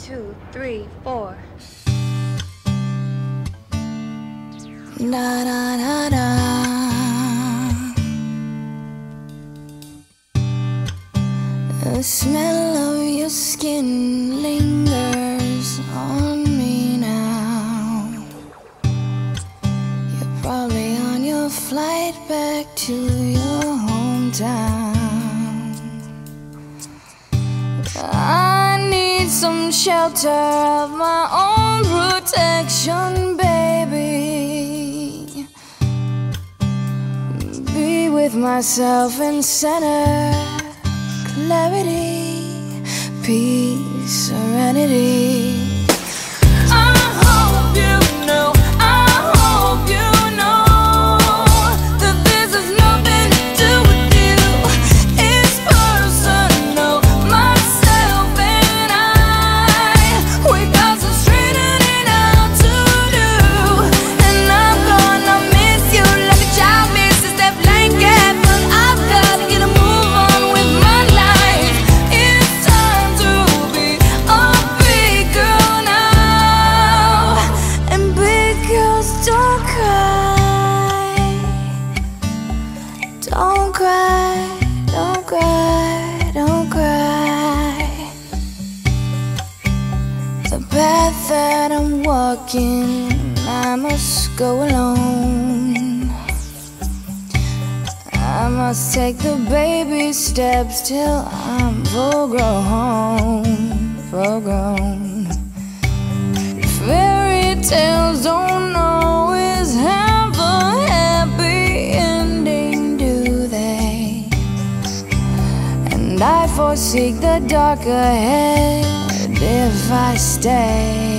2, 3, 4. Da da da da. The smell of your skin lingers on me now. You're probably on your flight back to your hometown. I need some shelter of my own protection, baby. Be with myself in center, clarity, peace, serenity. Don't cry, don't cry, don't cry. The path that I'm walking, I must go alone. I must take the baby steps till I'm full grown, full grown. Fairy tales don't always have a happy ending, do they? And I foresee the dark ahead if I stay.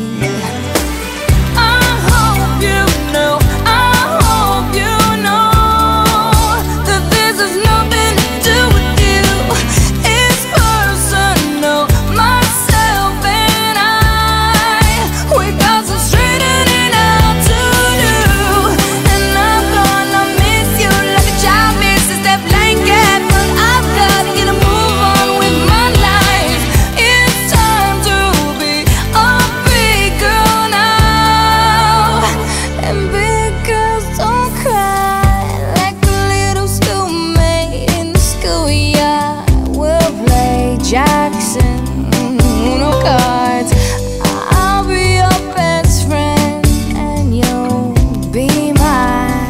I hope you know, I hope you know that this has nothing to do with you. It's personal, myself and I. We got some straightening out to do, and I'm gonna miss you like a child misses that blanket. But I've gotta get a move on with my life. It's time to be a big girl now. And big girls don't cry, like a little schoolmate in the schoolyard. We'll play Jackson, Uno cards. I'll be your best friend, and you'll be my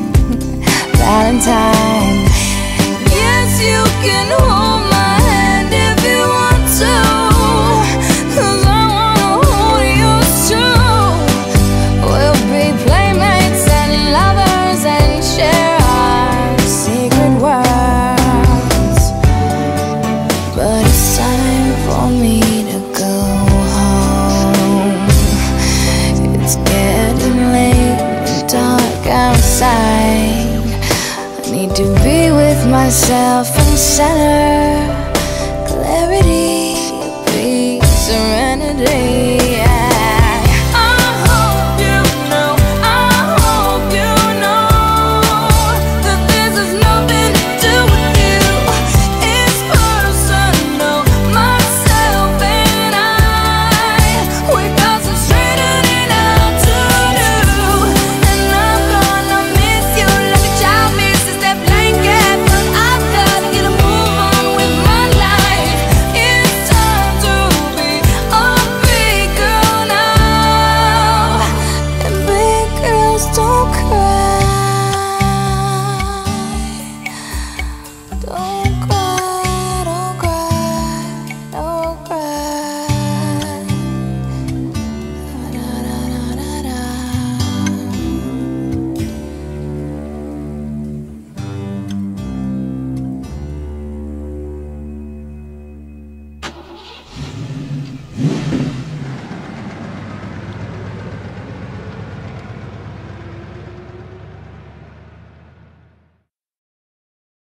Valentine. Yes, you can hold my hand if you want to, 'cause I wanna hold yours too. We'll be playmates and lovers and share our secret worlds. But it's time for me to go home. It's getting late and dark outside. I need to be with myself in center.